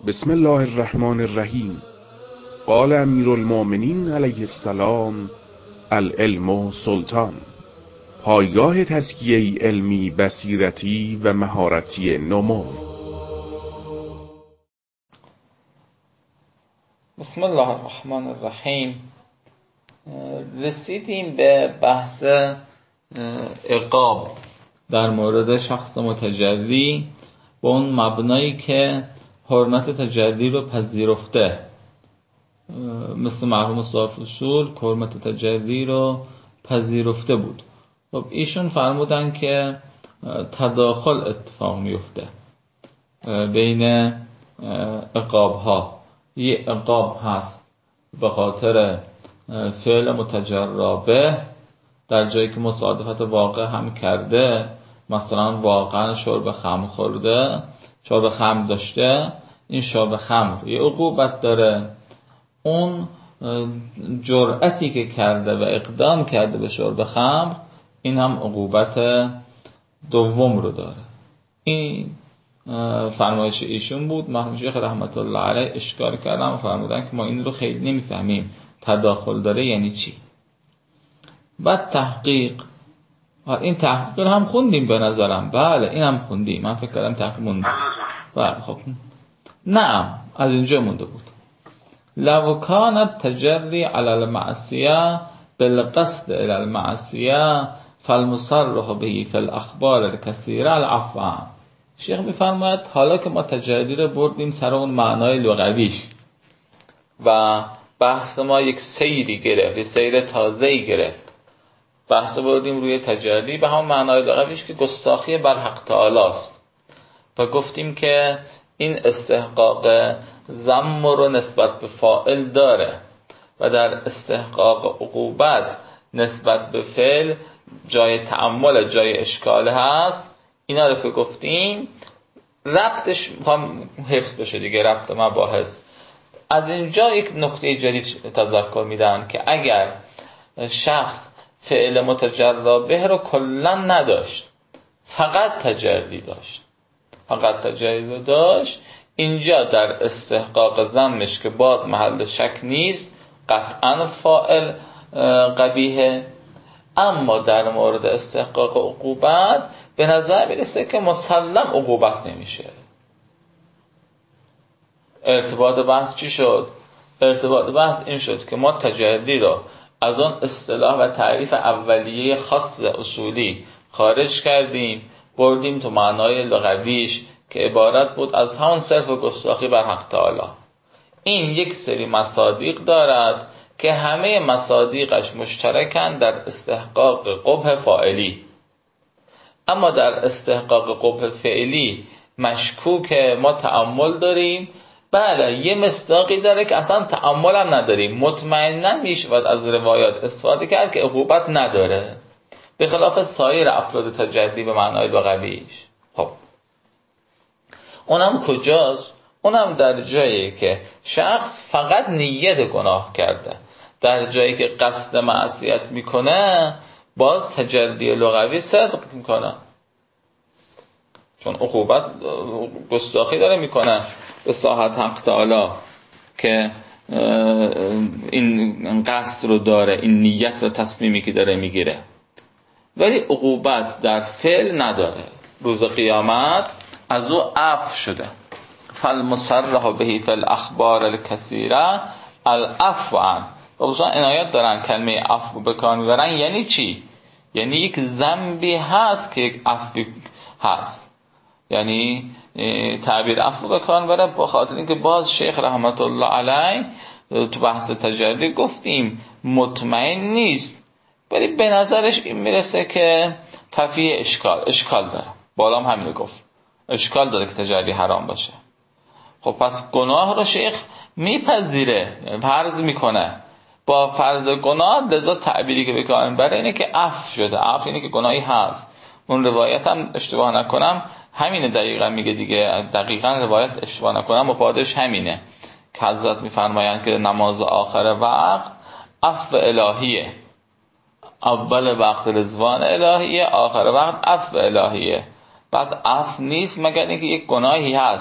بسم الله الرحمن الرحیم. قال امیر المؤمنین علیه السلام: العلم سلطان. پایگاه تزکیه علمی، بصیرتی و مهارتی نمو. بسم الله الرحمن الرحیم. رسیدیم به بحث عقاب در مورد شخص متجلی با اون مبنایی که حرمت تجلی رو پذیرفته، مثل مرحوم صاحب اصول حرمت تجلی رو پذیرفته بود. خب ایشون فرمودن که تداخل اتفاق میفته بین عقاب ها. یه عقاب هست به خاطر فعل متجرا به، در جایی که مصادفت واقع هم کرده، مثلا واقعا شرب خمر خورده، شرب خمر داشته، این شرب خمر یه عقوبت داره. اون جرأتی که کرده و اقدام کرده به شرب خمر، این هم عقوبت دوم رو داره. این فرمایش ایشون بود. مرحوم شیخ رحمت الله علیه اشکال کردن و فرمودن که ما این رو خیلی نمیفهمیم، تداخل داره یعنی چی. بعد تحقیق، این تحقیق هم خوندیم به نظرم. بله این هم خوندیم، من فکر کردم تحقیق مونده. بله خب نعم، از اینجا مونده بود. لو کانت تجری علی المعصیه بالقصد الی المعصیه فالمصرح به فی الاخبار الکثیره العفو. شیخ میفرماید حالا که ما تجلی رو بردیم سر اون معنای لغویش و بحث ما یک سیری گرفت، یک سیر تازه‌ای گرفت، بحث بردیم روی تجلی به همون معنای لغویش که گستاخی بر حق تعالی است و گفتیم که این استحقاق ذم رو نسبت به فاعل داره و در استحقاق عقوبت نسبت به فعل جای تأمل، جای اشکال هست. اینا رو که گفتیم ربطش میخوام حفظ بشه دیگه، ربط مباحث. از اینجا یک نکته جدید تذکر میدن که اگر شخص فعل متجرا به رو کلا نداشت، فقط تجلی داشت، اینجا در استحقاق ذمش که باز محل شک نیست، قطعا فاعل قبیحه. اما در مورد استحقاق عقوبت به نظر میرسه که مسلم عقوبت نمیشه. ارتباط بحث چی شد؟ ارتباط بحث این شد که ما تجلی رو از اون اصطلاح و تعریف اولیه خاص اصولی خارج کردیم، بردیم تو معنای لغویش که عبارت بود از همون صرف و گستاخی بر حق تعالی. این یک سری مصادیق دارد که همه مصادیقش مشترکن در استحقاق قبح فاعلی، اما در استحقاق قبح فعلی مشکوک ما تأمل داریم. بله یه مصداقی داره که اصلا تأمل هم نداریم، مطمئناً میشود از روایات استفاده کرد که عقوبت نداره، به خلاف سایر افراد تجلی به معنای لغویش. خب اونم کجاست؟ اونم در جایی که شخص فقط نیت گناه کرده. در جایی که قصد معصیت میکنه باز تجلی لغوی صدق میکنه، چون عقوبت گستاخی داره میکنه به ساحت حق تعالی که این قصد رو داره، این نیت و تصمیمی که داره میگیره. ولی عقوبت در فعل نداره. روز قیامت از او عفو شده. فالمصرح به فی الاخبار الکثیره العفو عن. خصوصا عنایت دارن کلمه عفو به کار میبرن. یعنی چی؟ یعنی یک ذنبی هست که یک عفو هست. یعنی تعبیر عفو به کار میبرن به خاطر اینکه باز شیخ رحمت الله علیه تو بحث تجلی گفتیم مطمئن نیست، ولی به نظرش این میرسه که ففیه اشکال داره. بالام همین گفت، اشکال داره که تجلی حرام باشه. خب پس گناه رو شیخ میپذیره، فرض میکنه. با فرض گناه لذا تعبیری که بکنم برای اینه که عفو شده. عفو اینه که گناهی هست. اون روایت هم اشتباه نکنم همینه دقیقا میگه دیگه، دقیقا روایت اشتباه نکنم مفادش همینه که حضرت میفرمایند که نماز آخر وقت عفو الهیه، اول وقت رضوان الهیه، آخر وقت عفو الهیه. بعد عفو نیست مگر اینکه یک گناهی هست.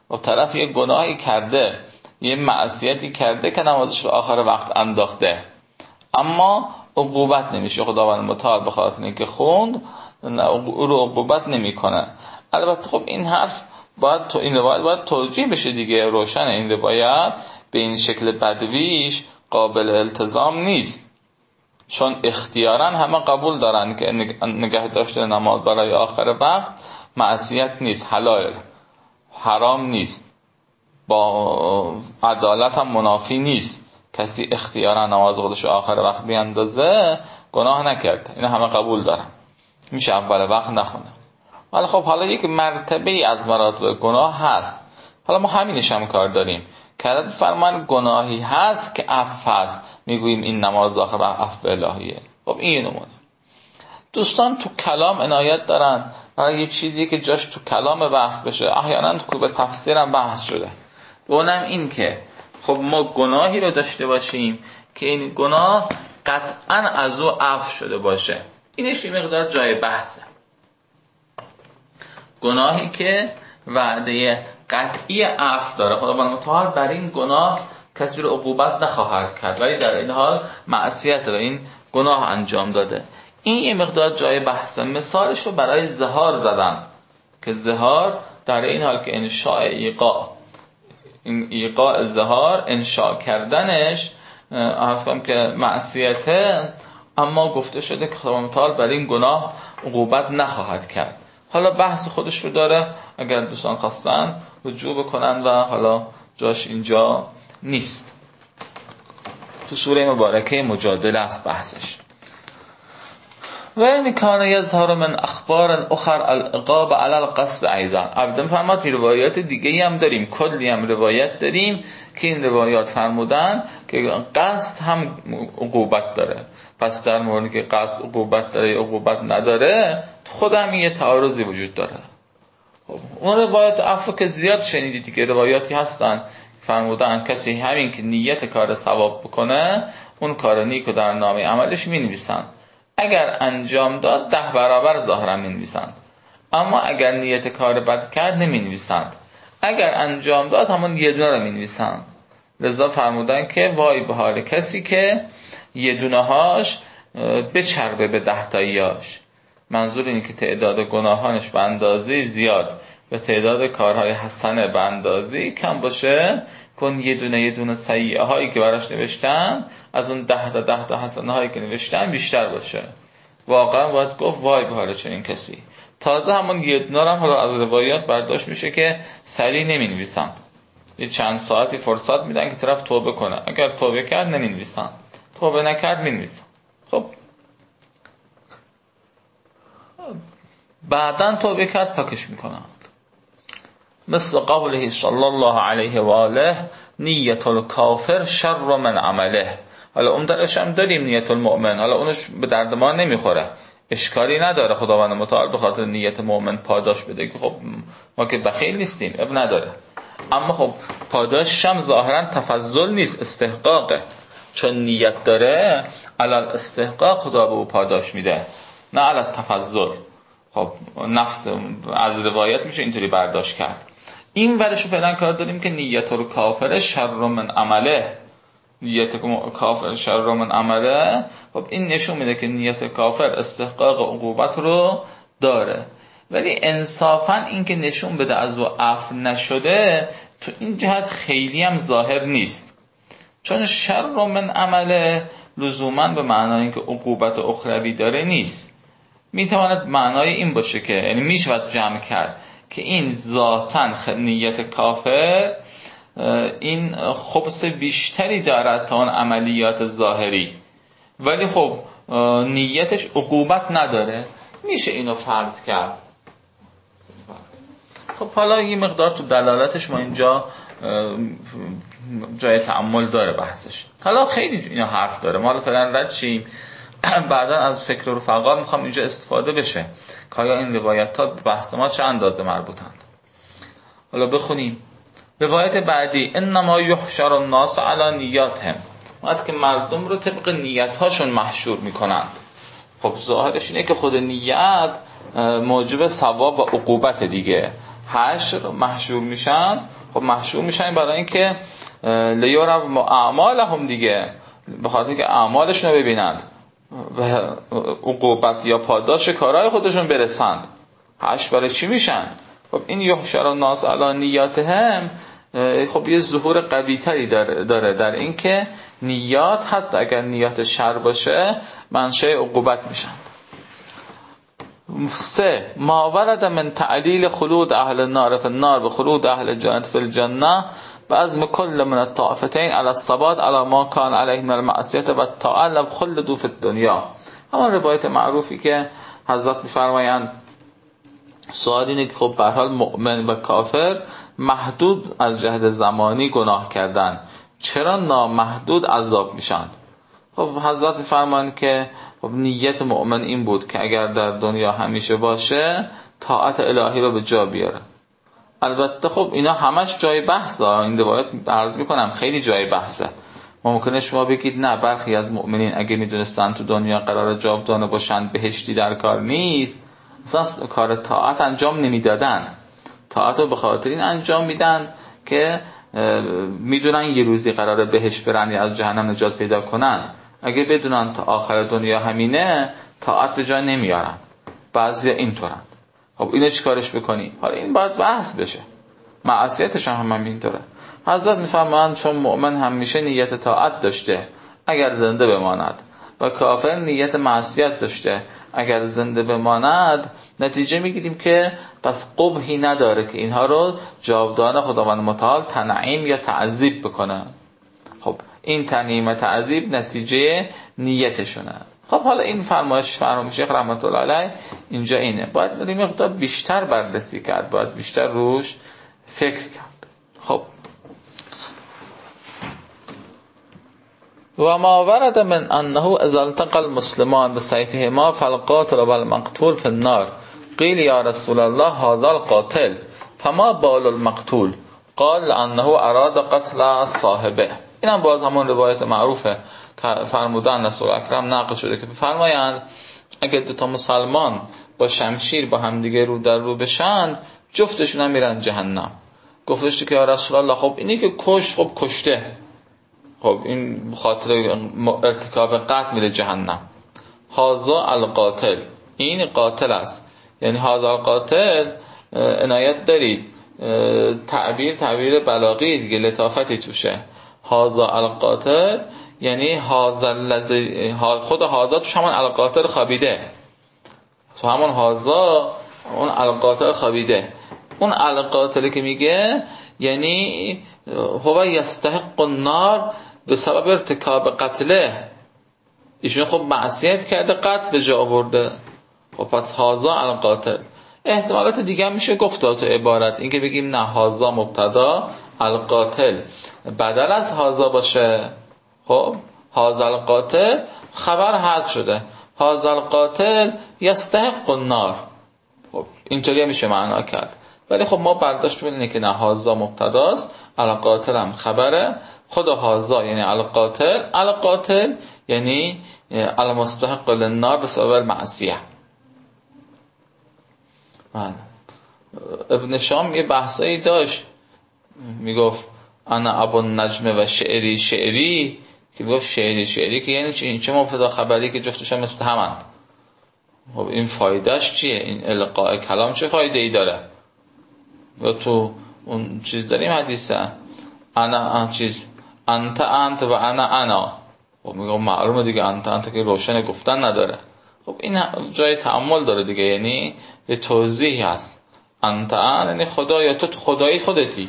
و طرف یه گناهی کرده، یه معصیتی کرده که نمازش رو آخر وقت انداخته، اما عقوبت نمیشه. خداوند متعال به خاطر اینکه خوند او رو عقوبت نمیکنه. البته خب این حرف باید این روایت باید توجیه بشه دیگه. روشن این روایت به این شکل بدویش قابل التزام نیست، چون اختیاراً همه قبول دارن که نگه داشتن نماز برای آخر وقت معصیت نیست، حلال، حرام نیست، با عدالت هم منافی نیست. کسی اختیاراً نماز خودش آخر وقت بیاندازه گناه نکرد، این همه قبول دارن، میشه اول وقت نخونه. ولی خب حالا یک مرتبه از مراتب گناه هست، حالا ما همینش هم کار داریم که فرمان گناهی هست که عفو هست، میگوییم این نماز آخر وقت عفو الهیه. خب این نمونه. دوستان تو کلام عنایت دارن برای یه چیزی که جاش تو کلام بحث بشه، احیانا تو به تفسیرم بحث شده. اونم این که خب ما گناهی رو داشته باشیم که این گناه قطعا از او عفو شده باشه، اینش یه مقدار جای بحثه. گناهی که وعده قطعی عفو داره، خداوند متعال بر این گناه کسی رو عقوبت نخواهد کرد، ولی در این حال معصیت رو این گناه انجام داده، این یه مقدار جای بحثه. مثالش رو برای زهار زدن که زهار در این حال که انشاء ایقاع زهار، انشاء کردنش عرض کنم که معصیته، اما گفته شده که خداوند متعال بر این گناه عقوبت نخواهد کرد. حالا بحث خودش رو داره، اگر دوستان خواستن رجوع بکنن و حالا جاش اینجا نیست. تو سوره مبارکه مجادله است بحثش. و این کان یظهر من اخبار اخر العقاب علی القصد ایضا. عبدالله فرماد روایات دیگه هم داریم، کلی هم روایت داریم که این روایات فرمودن که قصد هم عقوبت داره. پس در موردی که قصد عقوبت داره یا عقوبت نداره خود هم یه تعارضی وجود داره. اون روایات عفو که زیاد شنیدید که روایاتی هستن فرمودن کسی همین که نیت کار ثواب بکنه اون کار نیکو در نامه عملش می‌نویسن، اگر انجام داد 10 برابر ظاهرا می‌نویسن، اما اگر نیت کار بد کرد نمی‌نویسن، اگر انجام داد همون یه دونه رو می‌نویسن. لذا فرمودن که وای به حال کسی که یه دونه هاش بچربه به 10 تاییاش. منظور اینه که تعداد گناهانش به اندازه زیاد و تعداد کارهای حسنه به اندازه کم باشه، کن یه دونه سیئه هایی که براش نوشتن از اون 10 تا حسنه هایی که نوشتن بیشتر باشه. واقعا باید گفت وای به حال چنین کسی. تازه همون یه دونه هم حالا از روایات برداشت میشه که سریع نمی نویسن، یه چند ساعتی فرصت میدن که طرف توبه کنه، اگر توبه کرد نمی نویسن، توبه نکرد می نویسن. خب بعداً توبه کرد پاکش میکنند. مثل قوله صلی الله علیه و آله نیت الکافر شر من عمله. حالا اون درش هم داریم نیت المؤمن، حالا اونش به درد ما نمیخوره، اشکالی نداره، خداوند متعال به خاطر نیت مؤمن پاداش بده که خب ما که بخیل نیستیم، اب نداره. اما خب پاداشش هم ظاهرا تفضل نیست، استحقاقه، چون نیت داره علل استحقاق خدا به او پاداش میده، نه علل تفضل. خب نفس از روایت میشه اینطوری برداشت کرد. این ورشو فعلا کار داریم که نیت رو کافر شر من عمله، نیت کافر شر من عمله. خب این نشون میده که نیت کافر استحقاق عقوبت رو داره، ولی انصافا این که نشون بده از او عفو نشده تو این جهت خیلی هم ظاهر نیست، چون شر من عمله لزوما به معنای اینکه عقوبت اخروی داره نیست. میتواند معنای این باشه که یعنی میشود جمع کرد که این ذاتاً نیت کافر این خبث بیشتری دارد تا اون عملیات ظاهری، ولی خب نیتش عقوبت نداره، میشه اینو فرض کرد. خب حالا یه مقدار تو دلالتش ما اینجا جای تأمل داره بحثش. حالا خیلی اینا حرف داره، ما حالا فعلا رد شیم، بعدا از فکر رفقا میخوام اینجا استفاده بشه که آیا این روایت ها بحث ما چه اندازه مربوطند. حالا بخونیم روایت بعدی انما یحشر الناس علی نیاتهم، وقتی که مردم رو طبق نیت هاشون محشور میکنند. خب ظاهرش اینه که خود نیت موجب ثواب و عقوبت دیگه، حشر محشور میشن خب محشور میشن برای اینکه لیروا اعمالهم دیگه، به خاطر که اعمالشون رو ببینند و عقوبت یا پاداش کارهای خودشون برسند. حشر برای چی میشن؟ خب این یحشر الناس علی نیاتهم، خب یه ظهور قوی تری داره در این که نیات حتی اگر نیات شر باشه منشأ عقوبت میشن. 3 ما ورد من تعلیل خلود اهل النار فی النار و خلود اهل الجنة فی الجنة بعضم کل من الطائفتین علی الثبات علی ما کان علیه من المعصیة و الطاعة لو خلدوا فی الدنیا. همون روایت معروفی که حضرت میفرمایند سوال اینه که خب به هر حال مؤمن و کافر محدود از جهت زمانی گناه کردن، چرا نامحدود عذاب میشن؟ خب حضرت میفرمایند که خب نیت مؤمن این بود که اگر در دنیا همیشه باشه طاعت الهی رو به جا بیاره. البته خب اینا همش جای بحثه، این روایت عرض میکنم خیلی جای بحثه. ممکنه شما بگید نه برخی از مؤمنین اگه میدونستن تو دنیا قرار جاودانه باشن بهشتی در کار نیست، اصلا کار طاعت انجام نمیدادن. طاعت رو به خاطر این انجام میدن که میدونن یه روزی قراره بهشت برن یا از جهنم نجات پیدا کنن. اگه بدونن تا آخر دنیا همینه طاعت به جا نمیارن. بعضی اینطورن. خب اینو چیکارش بکنی؟ حالا این باید بحث بشه. معصیتش هم همینطوره. حضرت میفرمایند چون مؤمن همیشه نیت طاعت داشته اگر زنده بماند و کافر نیت معصیت داشته اگر زنده بماند، نتیجه میگیریم که پس قبحی نداره که اینها رو جاودانه خداوند متعال تنعیم یا تعذیب بکنه. خب این تنعیم و تعذیب نتیجه نیتشونه. خب حالا این فرمایش مرحوم شیخ رحمت الله علیه اینجا اینه، باید مقدار بیشتر بررسی کرد، باید بیشتر روش فکر کرد. خب و ما ورد من انه اذا التقى المسلمان بسيفهما فالقاتل والمقتول في النار قيل يا رسول الله هذا القاتل فما بال المقتول قال انه اراد قتل صاحبه. اینم باز همون روایت معروفه که فرمودن رسول اکرم نقل شده که بفرمایند اگه دو تا مسلمان با شمشیر با هم دیگه رو در رو بشن جفتشون هم میرن جهنم. گفتش که یا رسول الله خب اینی که خب کشته، خب این خاطر ارتکاب قتل میره جهنم. هازا القاتل، این قاتل است، یعنی هازا القاتل عنایت دارید، تعبیر بلاغی دیگه، لطافتی توشه. هازا القاتل یعنی هازا الذی، خود هازا توش همون القاتل خوابیده، تو همون هازا اون القاتل خوابیده. اون القاتلی که میگه یعنی هو یستحق النار به سبب ارتکاب قتله، ایشون خب معصیت کرده قتل به جا آورده. خب پس هازا القاتل. احتمالات دیگه میشه گفت تو عبارت، این که بگیم نه هازا مبتدا القاتل بدل از هازا باشه. خب هازا القاتل خبر حذف شده، هازا القاتل یستحق النار. خب اینطوری میشه معنا کرد، ولی خب ما برداشت اینه که نه هازا مبتداست القاتل هم خبره، خود هازا یعنی القاتل یعنی المستحق للنار به سبب المعصیه. ابن شام یه بحثایی داشت، میگفت انا ابو النجم و شعری که میگفت شعری که یعنی چی؟ این چه مبتدا خبری که جفتش هم مستهمند. خب این فایدهش چیه؟ این القاء کلام چه فایده ای داره؟ یا تو اون چیز داریم حدیثه انت و انا. خب میگم معلومه دیگه انت که روشن گفتن نداره. خب این جای تأمل داره دیگه، یعنی یه توضیحی هست. انت یعنی خدا، یا تو خدایی خودتی،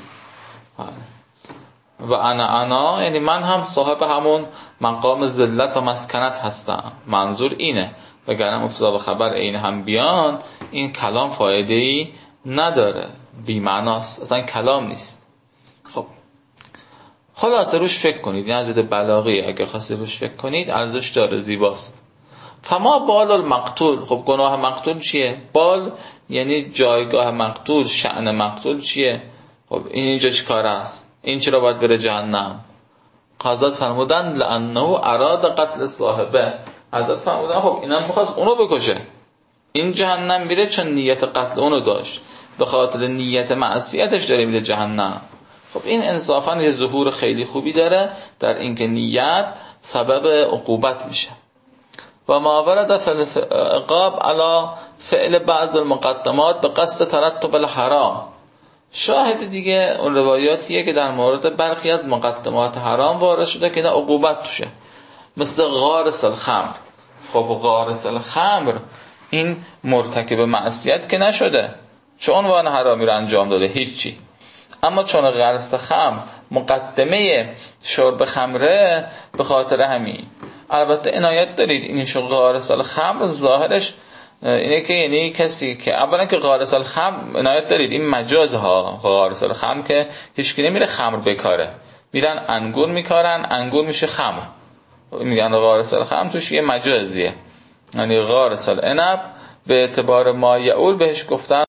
و انا یعنی من هم صاحب همون مقام ذلت و مسکنت هستم. منظور اینه، وگرنه مبتدا و خبر عین هم بیان این کلام فایده‌ای نداره، بی معناست، اصلا کلام نیست. خب خلاصه روش فکر کنید، این از دید بلاغی اگه خواستید روش فکر کنید ارزش داره، زیباست. فما بال المقتول، خب گناه مقتول چیه؟ بال یعنی جایگاه مقتول، شأن مقتول چیه؟ خب این اینجا چی کار است؟ این چرا باید بره جهنم؟ حضرت فرمودن لانه اراد قتل صاحبه. حضرت فرمودن خب اینم می‌خواست اونو بکشه، این جهنم میره چون نیت قتل اونو داشت، به خاطر نیت معصیتش داره میره جهنم. خب این انصافا یه ظهور خیلی خوبی داره در اینکه نیت سبب عقوبت میشه. و ما ورد فی العقاب علی فعل بعض المقدمات به قصد ترتب الحرام. شاهد دیگه اون روایاتیه که در مورد برخی از مقدمات حرام وارد شده که نه عقوبت توشه، مثل غارس الخمر. خب غارس الخمر این مرتکب معصیت که نشده، چون عنوان حرامی رو انجام داده هیچی، اما چون غارس خمر مقدمه شرب خمره، به خاطر همین. البته عنایت دارید این غارس الخمر ظاهرش اینه که یعنی کسی که اولا که غارس الخمر، عنایت دارید این مجاز ها، غارس الخمر که هیچ کی نمیره خمر بکاره، میرن انگور میکارن، انگور میشه خمر، میگن غارس الخمر، توش یه مجازیه. یعنی غارس العنب به اعتبار ما یعول بهش گفتن.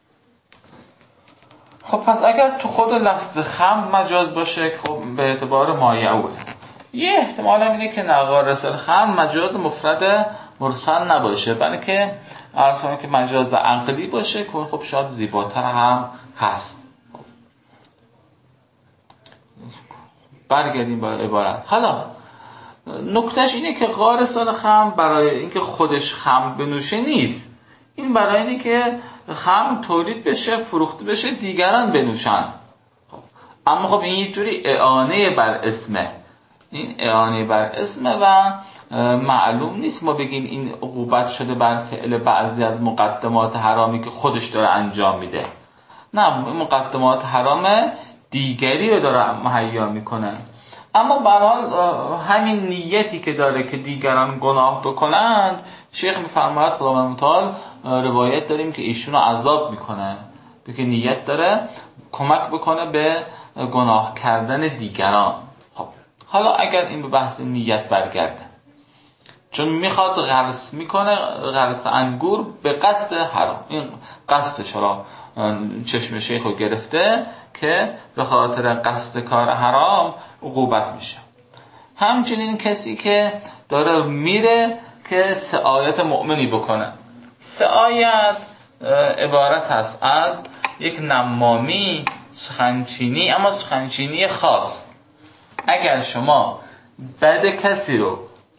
خب پس اگر تو خود لفظ خمر مجاز باشه، خب به اعتبار ما یعول. یه احتمال هم اینه که غارس الخمر مجاز مفرد مرسل نباشه، بلکه اصلا که مجاز عقلی باشه که خب شاید زیباتر هم هست. برگردیم برای عبارت. حالا نکتهش اینه که غارس الخمر برای اینکه خودش خمر بنوشه نیست، این برای اینه که خمر تولید بشه، فروخته بشه، دیگران بنوشن. اما خب این یه جوری اعانه بر اسمه، این اعانه بر اسمه و معلوم نیست ما بگیم این عقوبت شده بر فعل بعضی از مقدمات حرامی که خودش داره انجام میده. نه، مقدمات حرام دیگری رو داره مهیا میکنه. اما به هر حال همین نیتی که داره که دیگران گناه بکنند، شیخ میفرماید خداوند متعال روایت داریم که ایشونو عذاب میکنه، که نیت داره کمک بکنه به گناه کردن دیگران. خب حالا اگر این به بحث نیت برگرده، چون میخواد غرس میکنه، غرس انگور به قصد حرام، این قصدش، حالا چشم شیخ رو گرفته که به خاطر قصد کار حرام عقوبت میشه. همچنین کسی که داره میره که سعایت مؤمنی بکنه. سعایت عبارت هست از یک نمامی، سخنچینی، اما سخنچینی خاص. اگر شما بد کسی رو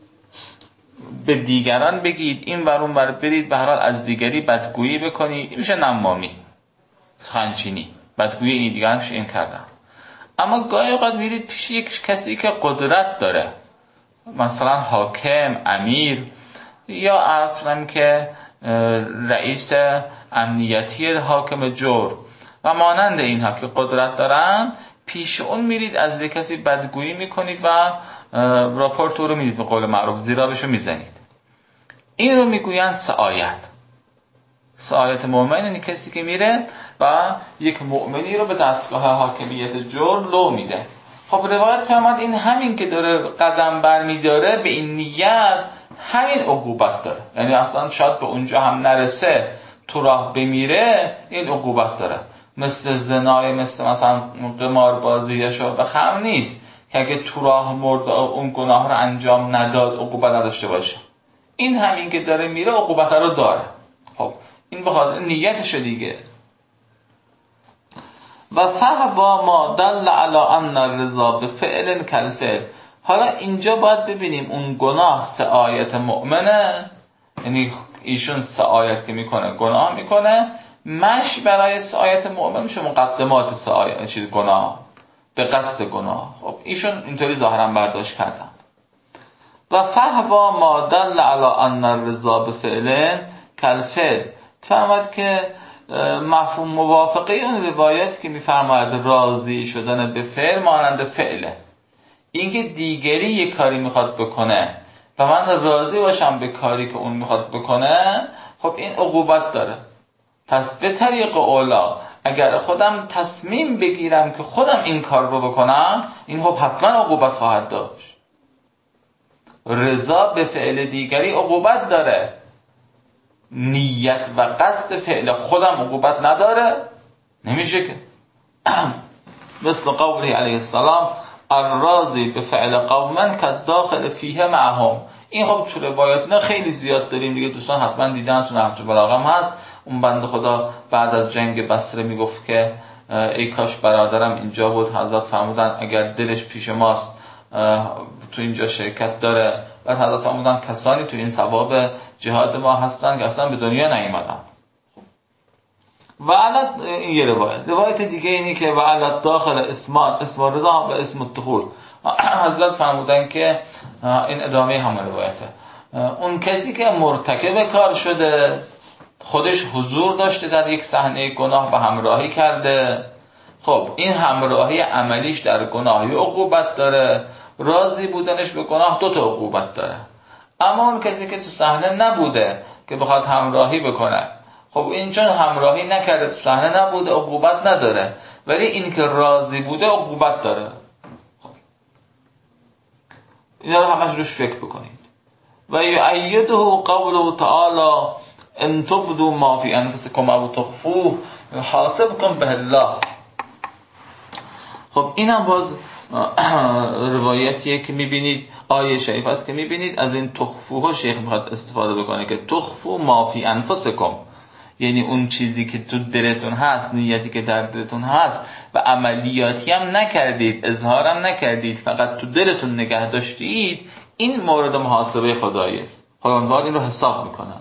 به دیگران بگید، این ور اون ور برید، به هر حال از دیگری بدگویی بکنید، این میشه نمامی، سخنچینی، بدگویی این دیگران میشه این کردن. اما گاهی اوقات میرید پیش یک کسی که قدرت داره، مثلا حاکم، امیر، یا اصلا که رئیس امنیتی حاکم جور و مانند اینها که قدرت دارن، پیش اون میرید از یک کسی بدگویی میکنید و راپورت رو میدید، به قول معروف زیرابشو میزنید. این رو میگوین سعایت. سعایت مؤمن یعنی کسی که میره و یک مؤمنی رو به دستگاه حاکمیت جور لو میده. خب روایت فرمود این همین که داره قدم برمیداره به این نیت، همین عقوبت داره. یعنی اصلا شاید به اونجا هم نرسه، تو راه بمیره، این عقوبت داره. مثل زنای، مثلا قماربازی یا شرب خمر نیست که اگه تو راه مرد اون گناه رو انجام نداد عقوبت نداشته باشه. این همین که داره میره عقوبت رو داره. خب این به خاطر نیتش دیگه. و فهوا ما دل علی ان الرضا بفعل کالفعل. حالا اینجا باید ببینیم اون گناه سعایت مؤمنه، یعنی ایشون سعایت که میکنه گناه میکنه، مش برای سعایت مؤمن میشه مقدمات سعایت چیز گناه به قصد گناه. خب ایشون اینطوری ظاهرا برداشت کردن. و فهوا ما دل علی ان الرضا بفعل کالفعل، فرمود که مفهوم موافقه اون روایت که میفرماید راضی شدن به فعل مانند فعله، اینکه دیگری یک کاری میخواد بکنه و من راضی باشم به کاری که اون میخواد بکنه، خب این عقوبت داره. پس به طریق اولا اگر خودم تصمیم بگیرم که خودم این کار رو بکنم، این خب حتما عقوبت خواهد داشت. رضا به فعل دیگری عقوبت داره، نیت و قصد فعل خودم عقوبت نداره، نمیشه که. مثل قوله علیه السلام الراضی به فعل قومن که داخل فیه معهم. این خب تو روایاتنا خیلی زیاد داریم دیگه، دوستان حتما دیدن، تو نهج البلاغه هم هست. اون بنده خدا بعد از جنگ بصره میگفت که ای کاش برادرم اینجا بود. حضرت فرمودن اگر دلش پیش ماست تو اینجا شرکت داره. بعد حضرت فرمودن کسانی تو این ثواب جهاد ما هستن که اصلا به دنیا نیومدن. و علت این یه روایت دیگه اینی که و علت داخل اسم رضا و اسم الدخول. حضرت فرمودن که این ادامه همون روایته، اون کسی که مرتکب کار شده خودش حضور داشته در یک صحنه گناه و همراهی کرده، خب این همراهی عملیش در گناهی عقوبت داره، راضی بودنش به گناه 2 تا عقوبت داره. اما اون کسی که تو صحنه نبوده که بخواد همراهی بکنه، خب این چون همراهی نکرده تو صحنه نبوده عقوبت نداره، ولی این که راضی بوده عقوبت داره. اینا رو همش روش فکر بکنید. و یعیده قوله تعالی ان تبدوا ما فی انفسکم او تخفوه یحاسبکم به الله. خب اینم باز روایتیه که میبینید، آیه شریف است که میبینید از این تخفوها شیخ میخواد استفاده بکنه که تخفو ما فی انفسکم، یعنی اون چیزی که تو دلتون هست، نیتی که در دلتون هست و عملیاتی هم نکردید، اظهارم نکردید، فقط تو دلتون نگه داشتید، این مورد محاسبه خدایی است. خداوند این رو حساب میکنه.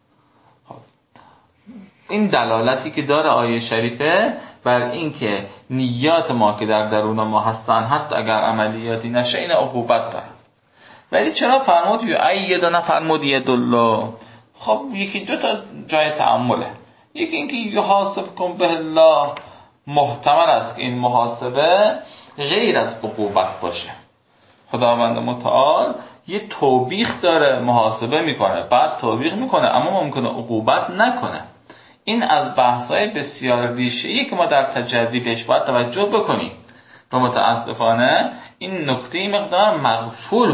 این دلالتی که داره آیه شریفه بر این که نیات ما که در درون ما هستن حتی اگر عملیاتی نشه این عقوبت داره. ولی چرا فرمود یعید نفرمود یدالله؟ خب یکی 2 تا جای تأمله. یکی اینکه یحاسبکم به الله محتمل است که این محاسبه غیر از عقوبت باشه. خداوند متعال یه توبیخ داره، محاسبه میکنه، بعد توبیخ میکنه، اما ممکنه عقوبت نکنه. این از بحث‌های بسیار ریشه‌ای که ما در تجلی بهش باید توجه بکنیم و متاسفانه این نکته مقدار مغفول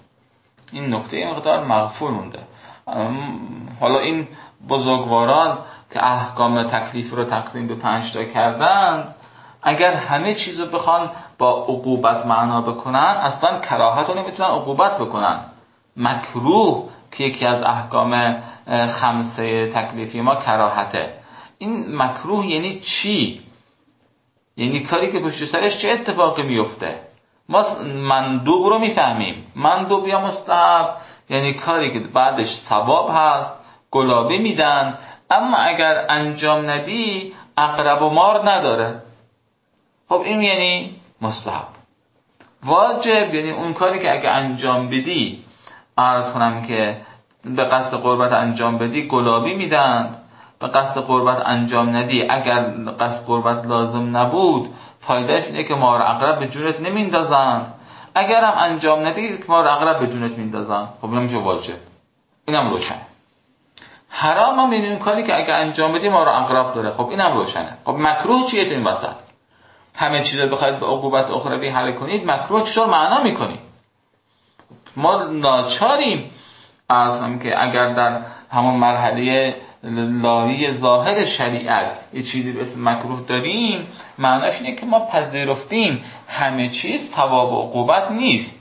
مونده. حالا این بزرگواران که احکام تکلیف رو تقسیم به 5 تا کردن، اگر همه چیزو بخوان با عقوبت معنا بکنن اصلا کراهت رو نمیتونن عقوبت بکنن. مکروه که یکی از احکام 5 تکلیفی ما کراهته، این مکروه یعنی چی؟ یعنی کاری که پشت سرش چه اتفاقی میفته. ما مندوب رو میفهمیم، مندوب یا مستحب یعنی کاری که بعدش ثواب هست، گلابی میدن، اما اگر انجام ندی عقرب و مار نداره. خب این یعنی مستحب. واجب یعنی اون کاری که اگر انجام بدی، عرض کنم که به قصد قربت انجام بدی گلابی میدن، به قصد قربت انجام ندی اگر قصد قربت لازم نبود فایدهش اینه که مار عقرب به جونت نمیندازن، اگرم انجام ندی مار عقرب به جونت میندازن. خب اینم میشه واجب، اینم روشن. حرام هم یعنی اون کاری که اگر انجام بدی مار عقرب داره. خب اینم روشنه. خب مکروه چیه تو این وسط؟ همه چیز رو بخواید به عقوبت اخروی حل کنید، مکروه چطور معنا میکنید؟ ما ناچاریم عرضم که اگر در همون مرحله لاهی ظاهر شریعت یه چیزی به اسم مکروه داریم، معناش اینه که ما پذیرفتیم همه چیز ثواب و عقوبت نیست.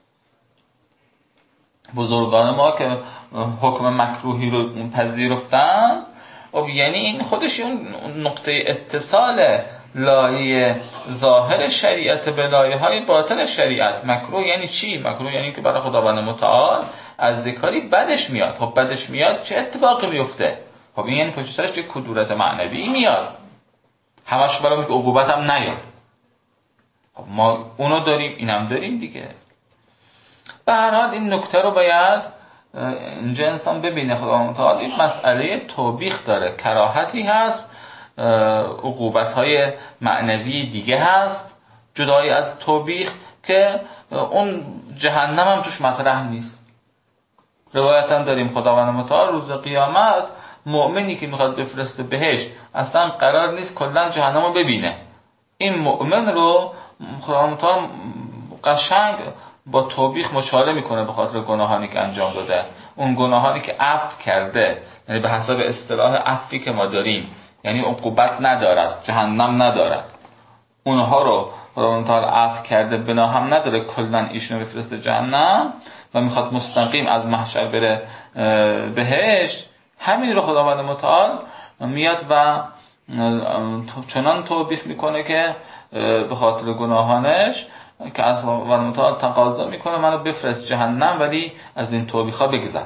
بزرگان ما که حکم مکروهی رو پذیرفتن، یعنی این خودش اون نقطه اتصال لایه ظاهر شریعت به لایه های باطن شریعت. مکروه یعنی چی؟ مکروه یعنی که برای خداوند متعال از ذکری بدش میاد. خب بدش میاد چه اتفاقی میفته؟ خب این یعنی پشت سرش یک کدورت معنوی میاد، همش برای که عقوبت هم نیاد. خب ما اونو داریم، اینم داریم دیگه. به هر حال این نکته رو باید اینجا انسان ببینه. خداوند متعال این مسئله توبیخ داره، کراهتی هست، عقوبت‌های معنوی دیگه هست جدای از توبیخ که اون جهنم هم توش مطرح نیست. روایتا داریم خداوند متعال روز قیامت مؤمنی که میخواد بفرسته بهشت اصلا قرار نیست کلا جهنم رو ببینه. این مؤمن رو خداوند متعال قشنگ با توبیخ مچاله میکنه به خاطر گناهانی که انجام داده، اون گناهانی که عفو کرده، یعنی به حسب اصطلاح عفوی که ما داریم، یعنی عقوبت ندارد، جهنم ندارد، اونها رو خداوند تعالی عفو کرده، بنا هم نداره کلا ایشونو بفرسته جهنم و میخواد مستقیم از محشر بره بهشت. همین رو خداوند متعال میاد و چنان توبیخ میکنه که به خاطر گناهانش که از خداوند متعال تقاضا میکنه منو بفرست جهنم، ولی از این توبیخا بگذر.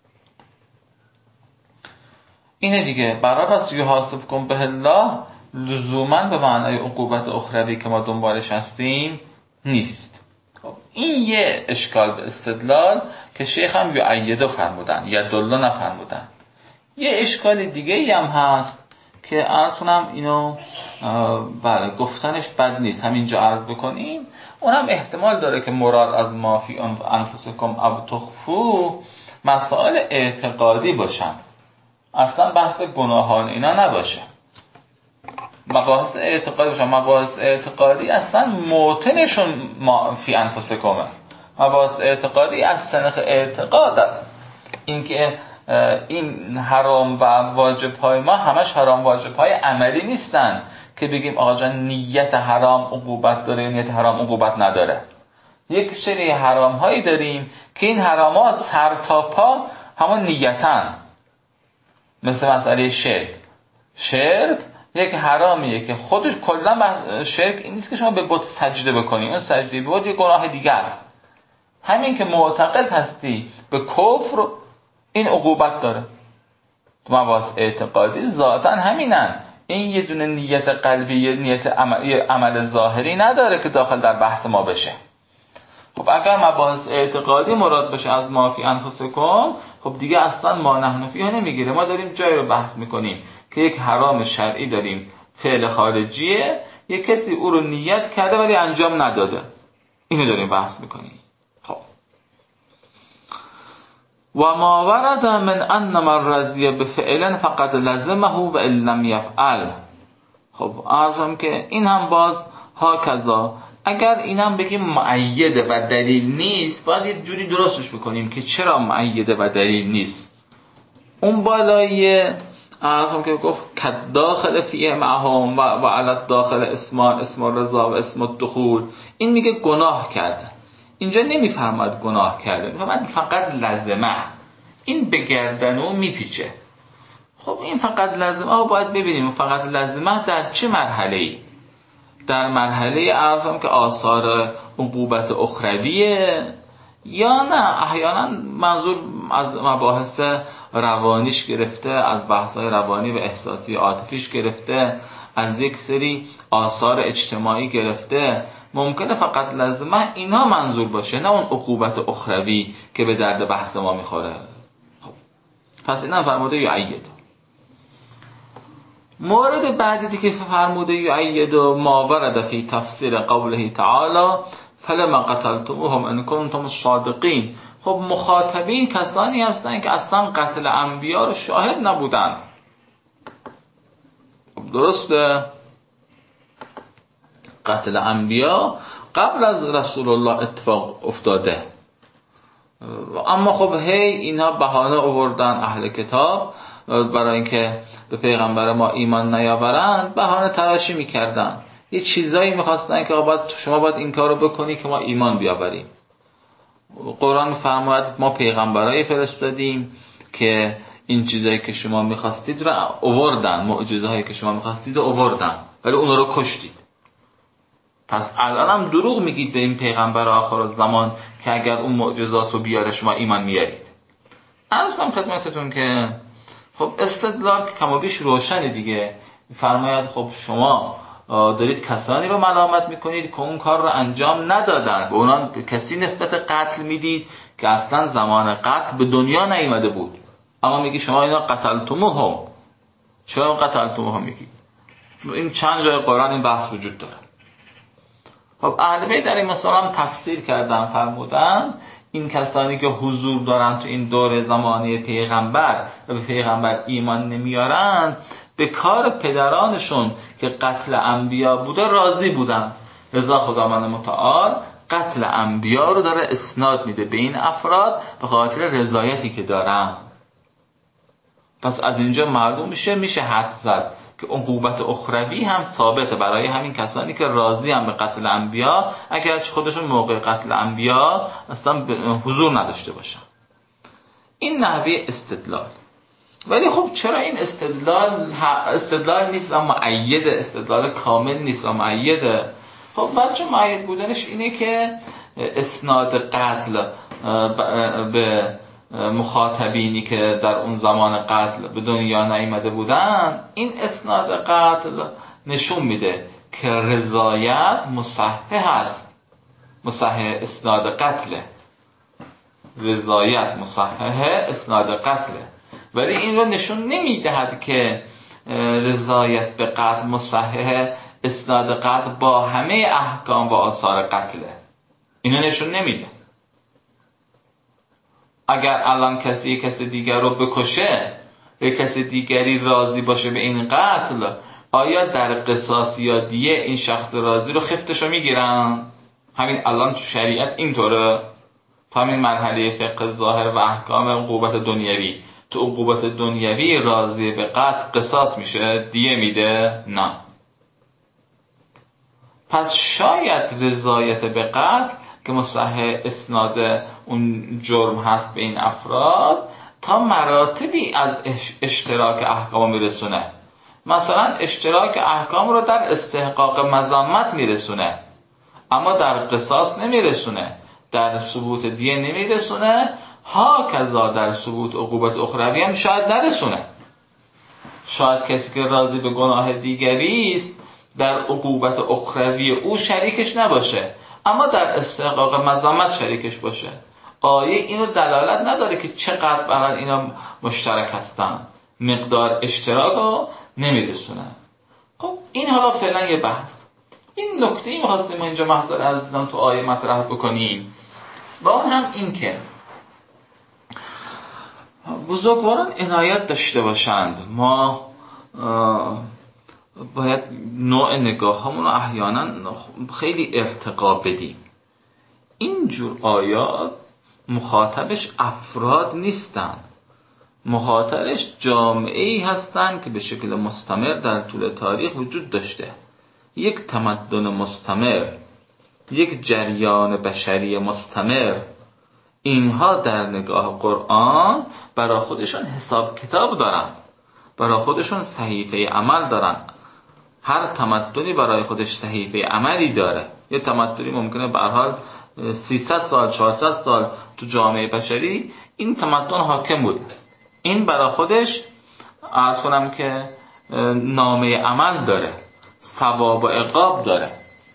اینه دیگه. برای پس یحاسبکم به الله لزوما به معنای عقوبت اخروی که ما دنبالش هستیم نیست. این یه اشکال به استدلال که شیخ هم یؤیده فرمودن، یدل نفرمودن. یه اشکال دیگه هم هست که عرض کنم اینو بله گفتنش بد نیست، همینجا عرض بکنیم. اونم احتمال داره که مراد از ما فی انفسکم او تخفوا مسائل اعتقادی باشن، اصلا بحث گناهان اینا نباشه، مباحث اعتقادی باشن. مباحث اعتقادی اصلا موطنشون ما فی انفسکمه. مباحث اعتقادی از سنخ اعتقادن. اینکه این حرام و واجب های ما همش حرام واجب های عملی نیستن که بگیم آقا جان نیت حرام عقوبت داره، نیت حرام عقوبت نداره. یک سری حرام هایی داریم که این حرامات سر تا پا همون نیتن. مثل مسئله شرک یک حرامیه که خودش کلا شرک این نیست که شما به بت سجده بکنی، اون سجده به بت یک گناه دیگه است. همین که معتقد هستی به کفر این عقوبت داره. تو مباحث اعتقادی ذاتاً همینن. این یه دونه نیت قلبی، یه نیت عمل ظاهری نداره که داخل در بحث ما بشه. خب اگر مباحث اعتقادی مراد بشه از ما فی انفسکم، خب دیگه اصلا ما نحن فیها نمیگیره. ما داریم جایی رو بحث میکنیم که یک حرام شرعی داریم، فعل خارجیه، یک کسی او رو نیت کرده ولی انجام نداده، اینو داریم بحث میکنیم. خب و ما ورد من ان من رضی بفعل فقط لزمه و ان لم یفعل. خب عرضم که این هم باز ها کذا. اگر اینم بگیم مؤیده و دلیل نیست، باید یه جوری درستش بکنیم که چرا مؤیده و دلیل نیست. اون بالایی عرضم که گفت کد داخل فیه معهم و علت داخل اسم رضا و اسم الدخول، این میگه گناه کرده. اینجا نمیفرماد گناه کرده، میفرماد فقط لازمه. این به گردنو میپیچه. خب این فقط لازمه باید ببینیم فقط لازمه در چه مرحله‌ای. در مرحله عرضم که آثار عقوبت اخرویه، یا نه احیانا منظور از مباحث روانیش گرفته، از بحث‌های روانی و احساسی عاطفیش گرفته، از یک سری آثار اجتماعی گرفته. ممکنه فقط لازمه اینا منظور باشه، نه اون عقوبت اخروی که به درد بحث ما میخوره. خب پس اینا فرموده یؤید. مورد بعدی که فرموده یؤید ما ورد فی تفسیر قوله تعالی فلما قتلتموهم ان کنتم صادقین. خب مخاطبین کسانی هستن که اصلا قتل انبیا رو شاهد نبودن. درسته؟ قتل انبیا قبل از رسول الله اتفاق افتاده، اما خب اینها بهانه آوردن اهل کتاب برای اینکه به پیغمبر ما ایمان نیاورند، بهانه تراشی میکردن، یه چیزایی میخواستن که شما باید این کارو بکنی که ما ایمان بیاوریم. قرآن میفرماید ما پیغمبرایی فرستادیم که این چیزایی که شما میخواستید رو آوردن، معجزه‌هایی که شما میخواستید رو آوردن، ولی اونا رو کشتید. پس الان هم دروغ میگید به این پیغمبر آخر زمان که اگر اون معجزات رو بیاره شما ایمان میارید. عرضم خدمتتون که خب استدلال که کم و بیش روشنه دیگه. فرماید خب شما دارید کسانی رو ملامت میکنید که اون کار رو انجام ندادن، به اونا کسی نسبت قتل میدید که اصلا زمان قتل به دنیا نیامده بود، اما میگی شما اینا قتلتموهم. چرا قتلتموهم میگی؟ این چند جای قرآن این بحث وجود داره. خب اهل بیت در این مثلا تفسیر کردن، فرمودن این کسانی که حضور دارن تو این دور زمانی پیغمبر و به پیغمبر ایمان نمیارن، به کار پدرانشون که قتل انبیا بوده راضی بودن. رضا خداوند متعال قتل انبیا رو داره اسناد میده به این افراد به خاطر رضایتی که دارن. پس از اینجا معلوم میشه حد زد که عقوبت اخروی هم ثابته برای همین کسانی که راضی هم به قتل انبیا، اگرچه خودشون موقع قتل انبیا اصلا حضور نداشته باشن. این نحوه استدلال. ولی خب چرا این استدلال نیست و مؤید، استدلال کامل نیست و مؤیده؟ خب وجه مؤید بودنش اینه که اسناد قتل به مخاطبینی که در اون زمان قتل به دنیا نیامده بودن، این اسناد قتل نشون میده که رضایت مصحح است، مصحح اسناد قتله، رضایت مصحح اسناد قتله. ولی این رو نشون نمیدهد که رضایت به قتل مصحح اسناد قتل با همه احکام و آثار قتله. اینو نشون نمیده. اگر الان کسی دیگر رو بکشه، به کسی دیگری راضی باشه به این قتل، آیا در قصاص یا دیه این شخص راضی رو خفتشو میگیرن؟ همین الان تو شریعت اینطوره. تو همین مرحله فقه ظاهر و احکام عقوبت دنیوی، تو عقوبت دنیوی راضی به قتل قصاص میشه، دیه میده؟ نه. پس شاید رضایت به قتل که مصحح اسناد اون جرم هست به این افراد، تا مراتبی از اشتراک احکام میرسونه. مثلا اشتراک احکام رو در استحقاق مذمت میرسونه، اما در قصاص نمیرسونه، در ثبوت دیه نمیرسونه، ها کذا در ثبوت عقوبت اخروی هم شاید نرسونه. شاید کسی که راضی به گناه دیگری است در عقوبت اخروی او شریکش نباشه، اما در استحقاق مذمت شریکش باشه. آیه اینو دلالت نداره که چقدر برای اینا مشترک هستن، مقدار اشتراک رو نمیرسونه. خب این حالا فعلا یه بحث. این نکته‌ای می‌خواستیم ما اینجا محضر عزیزان تو آیه مطرح بکنیم و اون هم این که بزرگواران عنایت داشته باشند. ما باید نوع نگاه همون رو احیانا خیلی ارتقا بدیم. اینجور آیات مخاطبش افراد نیستن، مخاطبش جامعه‌ای هستن که به شکل مستمر در طول تاریخ وجود داشته. یک تمدن مستمر، یک جریان بشری مستمر. اینها در نگاه قرآن برای خودشون حساب کتاب دارن، برای خودشون صحیفه عمل دارن. هر تمدنی برای خودش صحیفه عملی داره. یه تمدنی ممکنه به هر حال 300 سال 400 سال تو جامعه بشری این تمدن حاکم بود. این برای خودش عرض کنم که نامه عمل داره، ثواب و عقاب داره.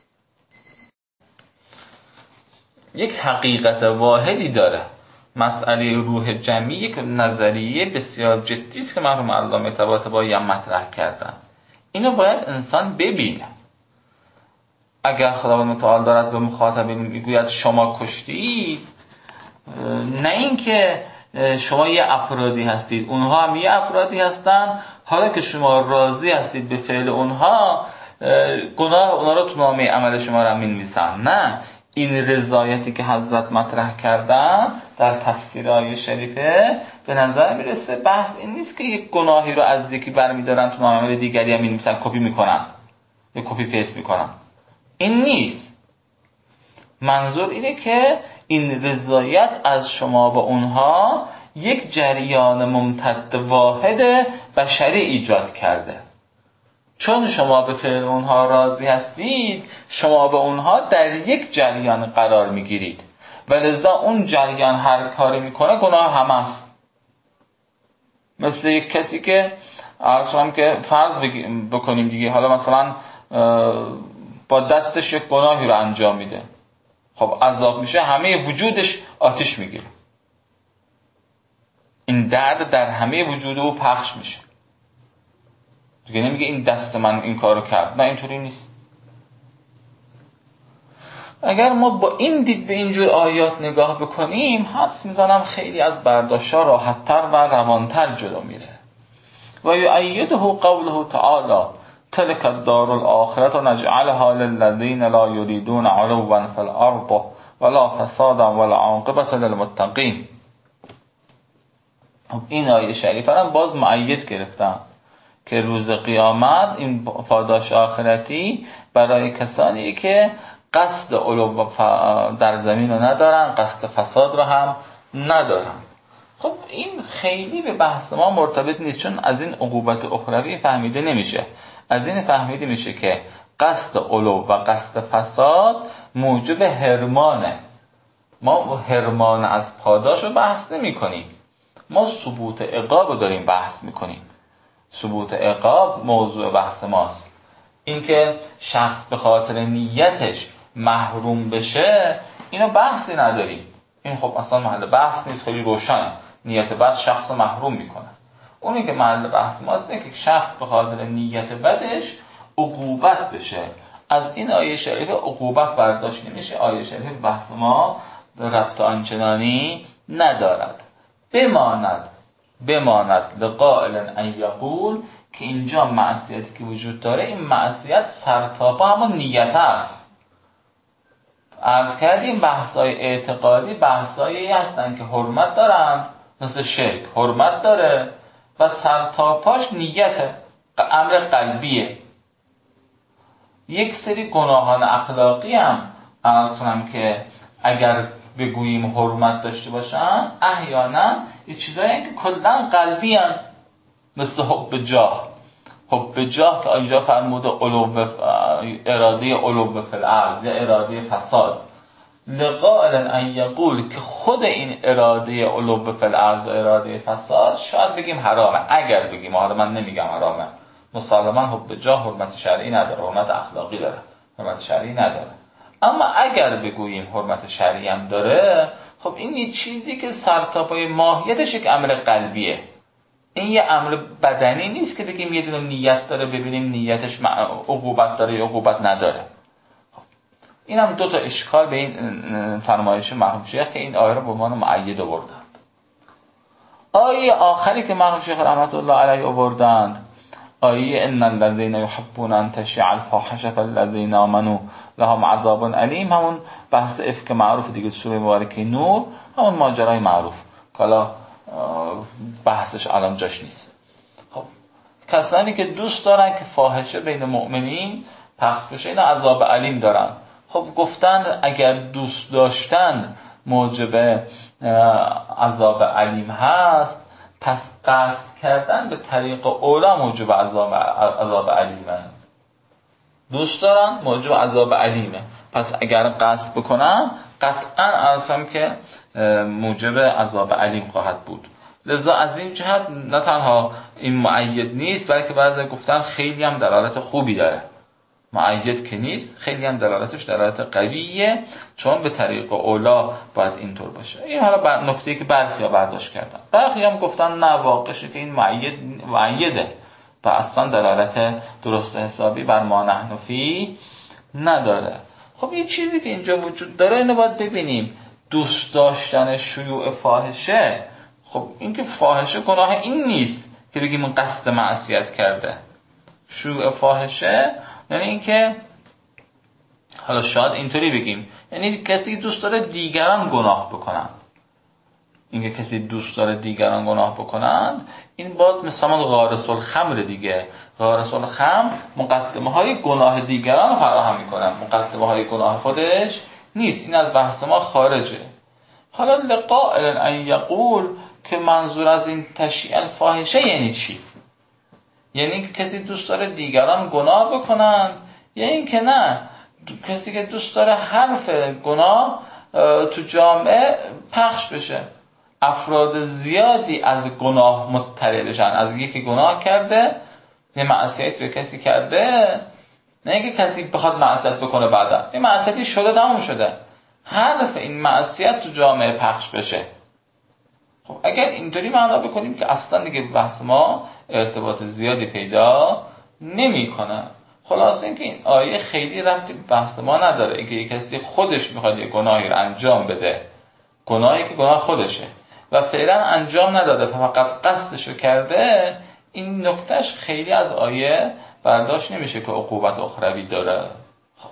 یک حقیقت واحدی داره. مسئله روح جمعی یک نظریه بسیار جدی است که مرحوم علامه طباطبایی هم مطرح کردن. اینو باید انسان ببینه. اگر خداوند متعال دارد به مخاطبین میگوید شما کشتید، نه اینکه شما یه افرادی هستید، اونها هم یه افرادی هستن، حالا که شما راضی هستید به فعل اونها، گناه اونها رو تو نامه عمل شما رو می‌نویسن. نه، این رضایتی که حضرت مطرح کردن در تفسیر آیه شریفه به نظر میرسه بحث این نیست که یک گناهی رو از یکی برمی‌دارن تو نامه عمل دیگری هم می‌نویسن، کپی می‌کنن یا کپی پیست می‌کنن. این نیست. منظور اینه که این رضایت از شما و اونها یک جریان ممتد واحد بشری ایجاد کرده. چون شما به فعل اونها راضی هستید، شما به اونها در یک جریان قرار میگیرید و لذا اون جریان هر کاری میکنه گناه هم است. مثل یک کسی که عرض کنم که فرض بکنیم دیگه، حالا مثلا با دستش یک گناهی رو انجام میده، خب عذاب میشه، همه وجودش آتش میگیره، این درد در همه وجود او پخش میشه دیگه. نمیگه این دست من این کارو کرد، نه اینطوری نیست. اگر ما با این دید به اینجور آیات نگاه بکنیم، حدس میزنم خیلی از برداشت‌ها راحت‌تر و روان‌تر جلو میره. و یؤیده قوله تعالی تلک الدار الآخرة نجعلها للذین لا یریدون علوا فی الارض ولا فسادا والعاقبة للمتقین. این آیه شریفه هم باز مؤید گرفتن که روز قیامت این پاداش آخرتی برای کسانی که قصد علو در زمین رو ندارن، قصد فساد رو هم ندارن. خب این خیلی به بحث ما مرتبط نیست، چون از این عقوبت اخروی فهمیده نمیشه. از این فهمیده میشه که قصد علو و قصد فساد موجب حرمانه. ما حرمان از پاداش رو بحث نمی کنیم، ما ثبوت عقاب رو داریم بحث میکنیم. ثبوت عقاب موضوع بحث ماست. اینکه شخص به خاطر نیتش محروم بشه اینو بحثی نداریم، این خب اصلا محل بحث نیست، خیلی روشنه. نیت بد شخص محروم میکنه. اونی که محل بحث ماست اینه که شخص به خاطر نیت بدش عقوبت بشه. از این آیه شریفه عقوبت برداشت نمیشه. آیه شریفه بحث ما ربط آنچنانی ندارد. بماند لقائل ان یقول، که اینجا معصیتی که وجود داره، این معصیت سرتاپا همون نیت است. عرض کردیم بحث‌های اعتقادی بحث‌هایی هستن که حرمت دارن، مثل شرک حرمت داره و سرتاپاش نیته، امر قلبیه. یک سری گناهان اخلاقی هم عرض کنم که اگر بگوییم حرمت داشته باشن، احیانا یه چیزایی که کلاً قلبی هم، مثل حب جاه که اینجا فرموده اراده علو فی الارض یا اراده فساد. لقائل ان یقول، که خود این اراده علو فی الارض و اراده فساد شاید بگیم حرامه. اگر بگیم حرامه، من نمیگم حرامه، مسلماً حب جاه حرمت شرعی نداره، حرمت اخلاقی داره، حرمت شرعی نداره. اما اگر بگوییم حرمت شرعی هم داره، خب این یه چیزی که سرتاپای ماهیتش یک امر قلبیه. این یه امر بدنی نیست که بگیم یه دونه نیت داره ببینیم نیتش عقوبت داره یا عقوبت نداره. این هم دو تا اشکال به این فرمایش مرحوم شیخ که این آیه رو به عنوان مؤید آوردند. آیه آخری که مرحوم شیخ رحمت الله علیه آوردند، آیه ان الذين يحبون ان تشيع الفاحشه فالذين آمنوا لهم عذاب علیم، همون بحث افک معروف دیگه، سوره مبارکه نور، همون ماجرای معروف که حالا بحثش الان جاش نیست. خب کسانی که دوست دارن که فاحشه بین مؤمنین پخش بشه، اینا عذاب علیم دارن. خب گفتن اگر دوست داشتن موجب عذاب علیم هست، پس قصد کردن به طریق اولا موجب عذاب علیمه. دوست دارن موجب عذاب علیمه، پس اگر قصد بکنن قطعا عرضم که موجب عذاب علیم خواهد بود. لذا از این جهت نه تنها این مؤید نیست، بلکه بعضی گفتن خیلی هم دلالت خوبی داره. مؤید که نیست، خیلی هم دلالتش دلالت قویه، چون به طریق اولا باید اینطور باشه. این حالا نکته‌ای که برخی ها برداشت کردن. برخی هم گفتن نه، واقعشه که این مؤیده و اصلا دلالت درست حسابی بر ما نحن فی نداره. خب یه چیزی که اینجا وجود داره اینو باید ببینیم. دوست داشتن شیوع فاحشه، خب این که فاحشه گناه این نیست که بگیم من قصد معصیت کرده. شیوع فاحشه یعنی این که حالا شاید اینطوری بگیم، یعنی کسی دوست داره دیگران گناه بکنن. اینکه کسی دوست داره دیگران گناه بکنن، این باز مثلا غارس الخمر دیگه. غارس الخمر مقدمه های گناه دیگران فراهم میکنن، مقدمه های گناه خودش نیست. این از بحث ما خارجه. حالا لقائل ان یقول، که منظور از این تشییع الفاحشه یعنی چی؟ یعنی که کسی دوست داره دیگران گناه بکنن، یا این که نه، کسی که دوست داره حرف گناه تو جامعه پخش بشه، افراد زیادی از گناه مطلع بشن، از یکی گناه کرده، یه معصیت به کسی کرده، نه اینکه کسی بخواد معصیت بکنه بعدا، این معصیتی شده تموم شده، حرف این معصیت تو جامعه پخش بشه. خب اگر اینطوری معنا بکنیم که اصلا دیگه بحث ما ارتباط زیادی پیدا نمیکنه. خلاصه اینکه این آیه خیلی ربطی به بحث ما نداره. اینکه یک کسی خودش میخواد یه گناهی رو انجام بده، گناهی که گناه خودشه و فعلا انجام نداده، فقط قصدشو کرده، این نکتهش خیلی از آیه برداشت نمیشه که عقوبت اخروی داره. خب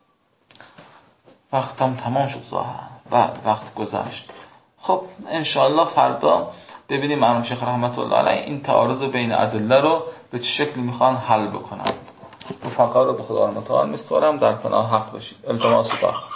وقتم تمام شد ظاهرا، وقت گذشت. خب انشاءالله فردا ببینیم مرحوم شیخ رحمت الله علیه این تعارض بین ادله رو به چه شکلی میخوان حل بکنن. رفقا رو به خدا متعال میسپارم، در پناه حق باشید. التماس دعا.